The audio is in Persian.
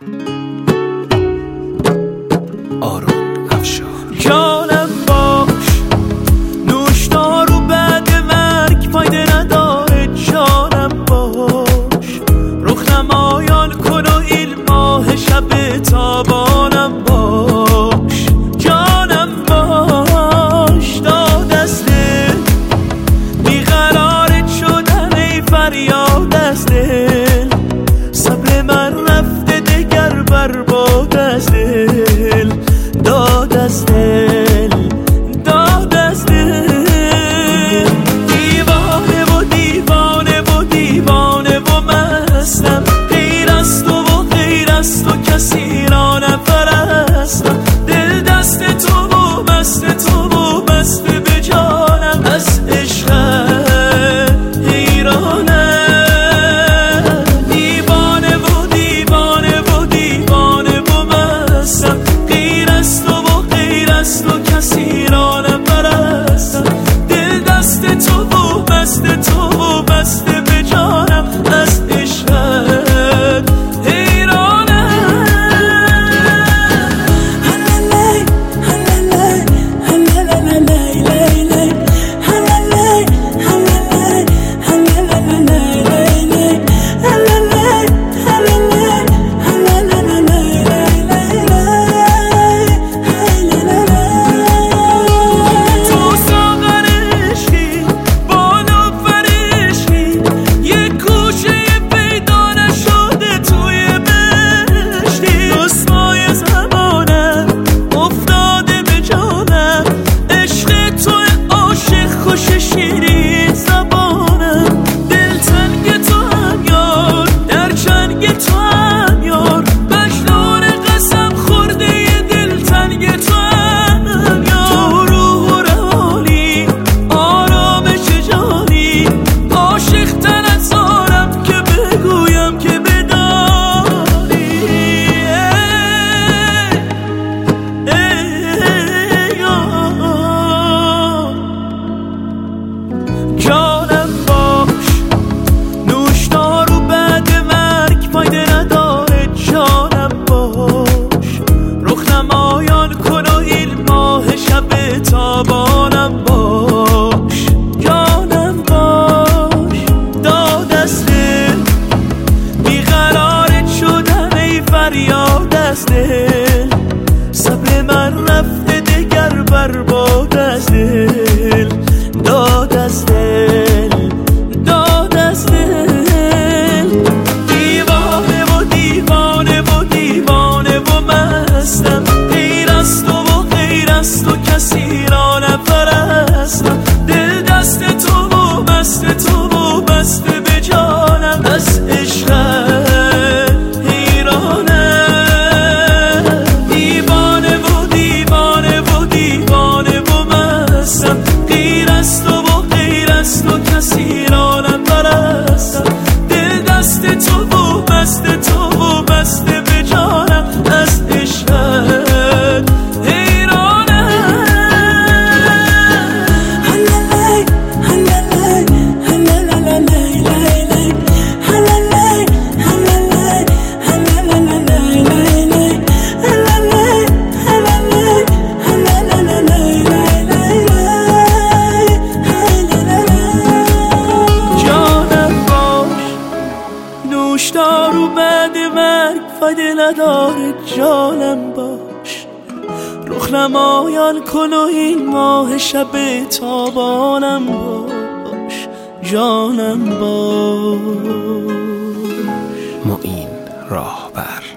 آرون افشار. جانم باش، نوشدار و بعد مرگ فایده نداره. جانم باش، رخ نمایان کن و این ماه شب تابانم باش. جانم باش، داد از دل بیقرارت شدن ای فریاد از دل. صبر من رفته دگر برباد از دل. داد از دل، داد از دل. دیوانه و دیوانه و دیوانه و مستم. غیر از تو و غیر از تو کسی را نپرستم. دل دست تو و مست تو و مست به جانم. از عشقت حیرانم. دیوانه و دیوانه و دیوانه و مستم. غیر از تو و غیر از تو کسی را نپرستم. دل دست تو و مست تو و مست به جانم. از عشقت حیرانم. تو ساغر عشقی، بانو فرشکی، یک گوشه پیدا نشده توی بهشتی. رسوای زمانم افتاده به جانم. عشق تو عاشق خوش شیرین زبانم. دل تنگ تو هم یار، در چنگ تو هم یار. مجنون قسم خورده ی دل تنگ تو هم یار. تو روح و روانی، آرامش جانی. عاشق تن از آرم که بگویم که بدانی. جانم باش، نوشدار و بعد مرگ فایده نداره. جانم باش، رخ نمایان کن و این ماه شب تابانم باش. جانم باش، داد از دل بیقرارت شدن ای فریاد از دل. صبر من رفته دگر برباد از دل. داد از دل، داد از دل. دیوانه و دیوانه و دیوانه و مستم. غیر از تو و غیر از تو کسی را نپرستم. دل دست تو و مست تو و مست به جانم. از عشقت حیرانم. دیوانه و دیوانه و دیوانه و مستم. غیر از تو و غیر از تو کسی را نپرستم. دل دست تو و مست تو و مست به جانم. از عشقت حیرانم. جانم باش، نوشدار و بعد مرگ فایده نداره. جانم باش، رخ نمایان کن و این ماه شب تابانم باش. جانم باش. معین راهبر.